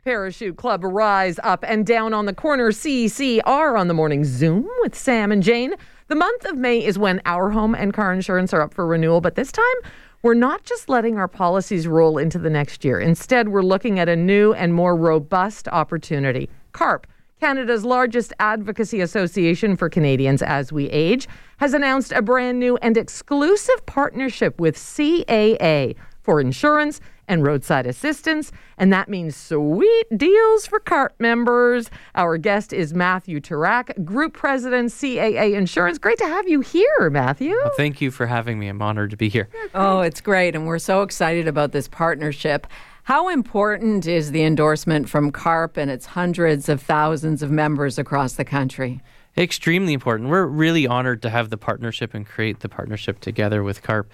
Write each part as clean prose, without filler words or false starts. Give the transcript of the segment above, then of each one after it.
Parachute Club, rise up and down on the corner. CCR on the morning Zoom with Sam and Jane. The month of May is when our home and car insurance are up for renewal, but this time we're not just letting our policies roll into the next year. Instead, we're looking at a new and more robust opportunity. CARP, Canada's largest advocacy association for Canadians as we age, has announced a brand new and exclusive partnership with CAA for insurance and roadside assistance, and that means sweet deals for CARP members. Our guest is Matthew Turak, Group President, CAA Insurance. Great to have you here, Matthew. Well, thank you for having me. I'm honored to be here. Oh, it's great, and we're so excited about this partnership. How important is the endorsement from CARP and its hundreds of thousands of members across the country? Extremely important. We're really honored to have the partnership and create the partnership together with CARP.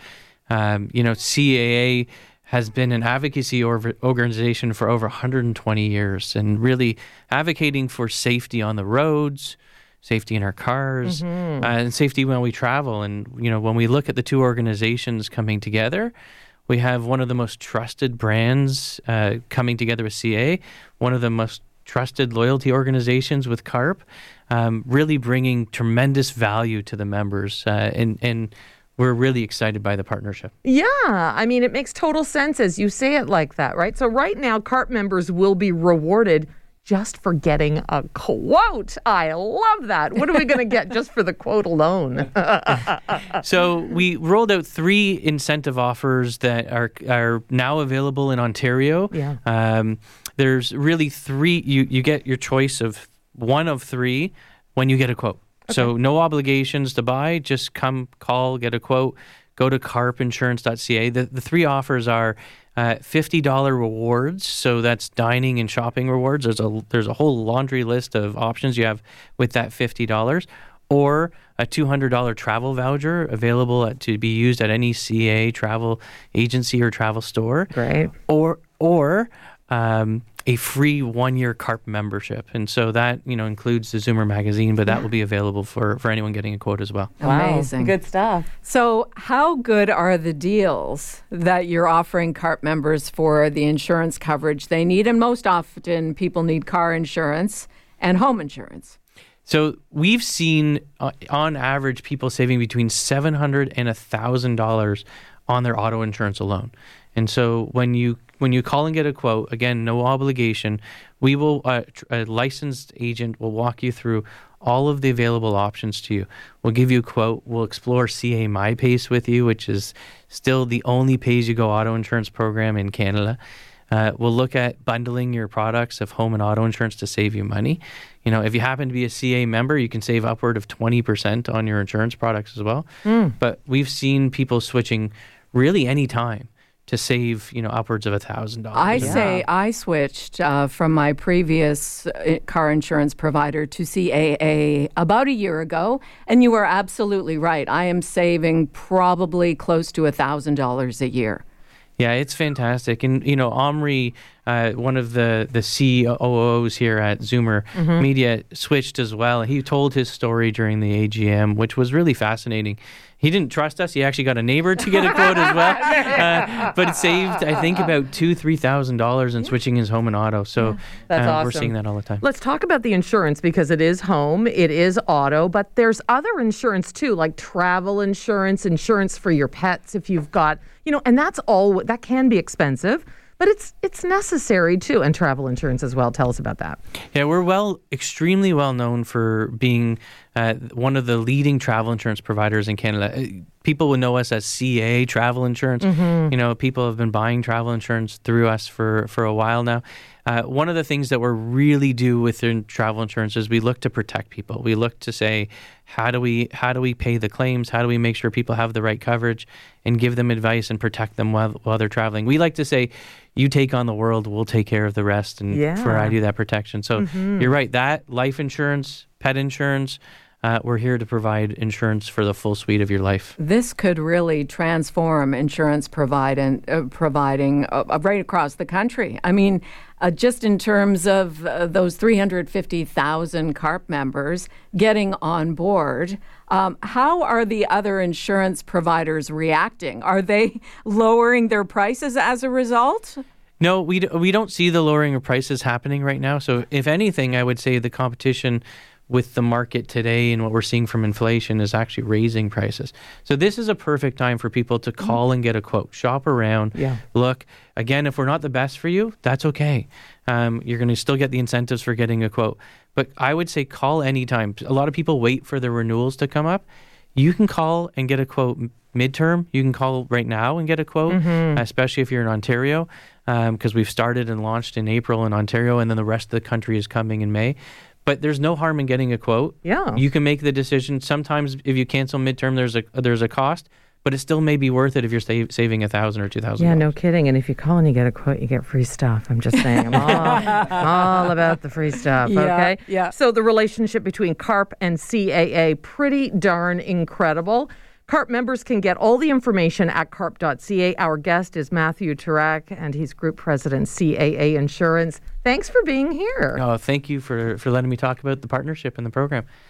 CAA has been an advocacy organization for over 120 years and really advocating for safety on the roads, safety in our cars, and safety when we travel. And, when we look at the two organizations coming together, we have one of the most trusted brands coming together with CAA, one of the most trusted loyalty organizations with CARP, really bringing tremendous value to the members. And we're really excited by the partnership. Yeah, I mean, it makes total sense as you say it like that, right? So right now, CARP members will be rewarded just for getting a quote. I love that. What are we going to get just for the quote alone? So we rolled out 3 incentive offers that are now available in Ontario. Yeah. There's really 3. You get your choice of one of 3 when you get a quote. Okay. So no obligations to buy. Just come, call, get a quote. Go to carpinsurance.ca. The 3 offers are $50 rewards. So that's dining and shopping rewards. There's a whole laundry list of options you have with that $50. Or a $200 travel voucher available to be used at any CAA travel agency or travel store. Great. Or a free 1-year CARP membership. And so that, includes the Zoomer magazine, but that will be available for anyone getting a quote as well. Amazing. Wow, good stuff. So how good are the deals that you're offering CARP members for the insurance coverage they need? And most often people need car insurance and home insurance. So we've seen, on average, people saving between $700 and $1,000 on their auto insurance alone. And so when you call and get a quote, again, no obligation, we will a licensed agent will walk you through all of the available options to you. We'll give you a quote. We'll explore CA MyPace with you, which is still the only pay-as-you-go auto insurance program in Canada. We'll look at bundling your products of home and auto insurance to save you money. If you happen to be a CA member, you can save upward of 20% on your insurance products as well. But we've seen people switching really any time to save, upwards of $1,000. I switched from my previous car insurance provider to CAA about a year ago, and you are absolutely right. I am saving probably close to $1,000 a year. Yeah, it's fantastic. And, Omri, one of the COOs here at Zoomer Media, switched as well. He told his story during the AGM, which was really fascinating. He didn't trust us. He actually got a neighbor to get a quote as well. But it saved, I think, about $2,000-$3,000 in switching his home and auto. So that's awesome. We're seeing that all the time. Let's talk about the insurance because it is home, it is auto, but there's other insurance too, like travel insurance, insurance for your pets if you've got, and that can be expensive. But it's necessary too, and travel insurance as well. Tell us about that. Yeah, we're extremely well known for being one of the leading travel insurance providers in Canada. People would know us as CA Travel Insurance. People have been buying travel insurance through us for a while now. One of the things that we really do within travel insurance is we look to protect people. We look to say, how do we pay the claims? How do we make sure people have the right coverage and give them advice and protect them while they're traveling? We like to say, you take on the world, we'll take care of the rest and provide you that protection. So you're right, that life insurance, pet insurance, we're here to provide insurance for the full suite of your life. This could really transform insurance providing right across the country. I mean, just in terms of those 350,000 CARP members getting on board, how are the other insurance providers reacting? Are they lowering their prices as a result? No, we don't see the lowering of prices happening right now. So if anything, I would say the competition with the market today and what we're seeing from inflation is actually raising prices. So this is a perfect time for people to call and get a quote, shop around, look. Again, if we're not the best for you, that's okay. You're going to still get the incentives for getting a quote. But I would say call anytime. A lot of people wait for the renewals to come up. You can call and get a quote midterm. You can call right now and get a quote, especially if you're in Ontario, because we've started and launched in April in Ontario, and then the rest of the country is coming in May. But there's no harm in getting a quote. Yeah. You can make the decision. Sometimes if you cancel midterm, there's a cost, but it still may be worth it if you're saving $1,000 or $2,000. Yeah, no kidding. And if you call and you get a quote, you get free stuff. I'm just saying. I'm all about the free stuff. Okay. Yeah. So the relationship between CARP and CAA, pretty darn incredible. CARP members can get all the information at carp.ca. Our guest is Matthew Turak, and he's Group President, CAA Insurance. Thanks for being here. Oh, thank you for letting me talk about the partnership and the program.